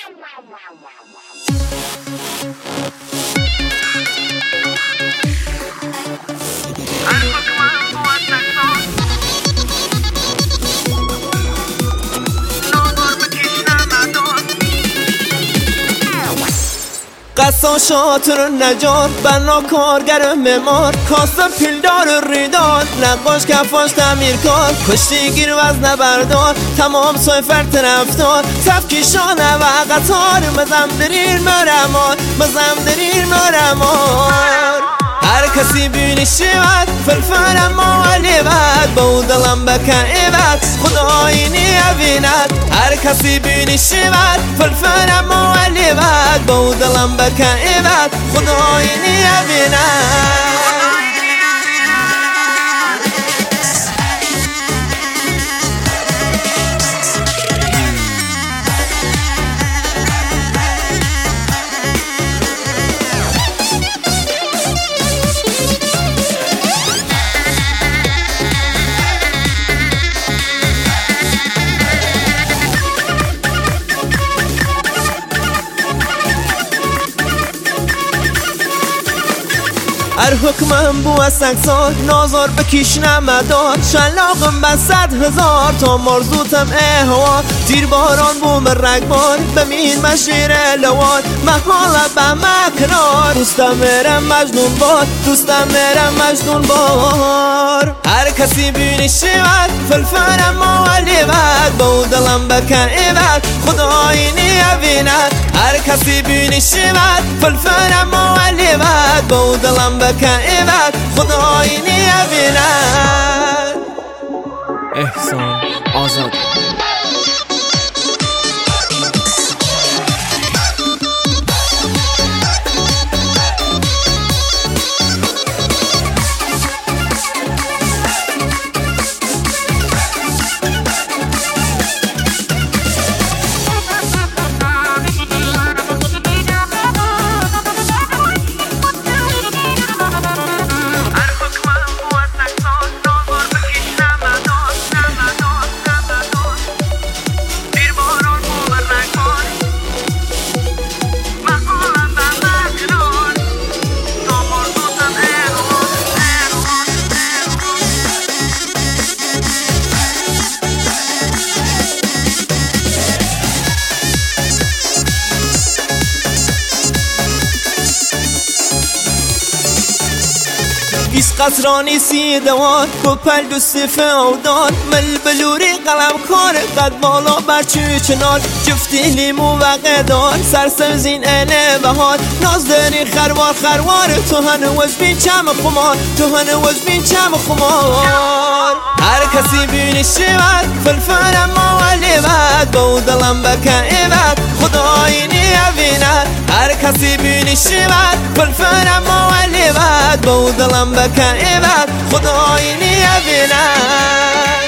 قصا شاطر نجار بنا کارگر معمار کاسب پیلدار ریدار نقاش کفاش تعمیرکار کشتیگیر وزن بردار تمام سویفر طرفدار تفکیشانه و قطار مزم دریر مرمار مزم دریر مرمار هر کسی بینی شود فلفل مالی بد با او دلم بکعبت خدایی نیبیند هر کسی بینی شود فلفل مالی بد با او دلم بکعبت خدایی نیبیند هر حکمم بو از سکسار نازار بکیش نمدار شلاقم به 100,000 تا مرزوتم احوال تیر باران بو من رگبار بمین مشیر لوان محاله به مکرار دوستم میرم مجنون بار دوستم میرم مجنون بار هر کسی بینی شود فلفل مالی بد با او دلم بکعبت خدایی نیبیند هر کسی بینی شود فلفل مالی بد با او دلم بکعبت خدایی نیبیند احسان آزاد قصرانی سی دوان کپل دو صفه اودان مل بلوری قلم کار قد بالا بر چنان جفتی لیمو و قدار سرسبزین اینه بهار ناز داری خروار خروار تو هنوز بین چم خمار تو هنوز بین چم خمار هر کسی بینی شود فلفل مالی بد با او دلم بکعبت خدایی نیبیند هر کسی بینی شود فلفل مالی بد با او دلم بکعبت خدایی نیبیند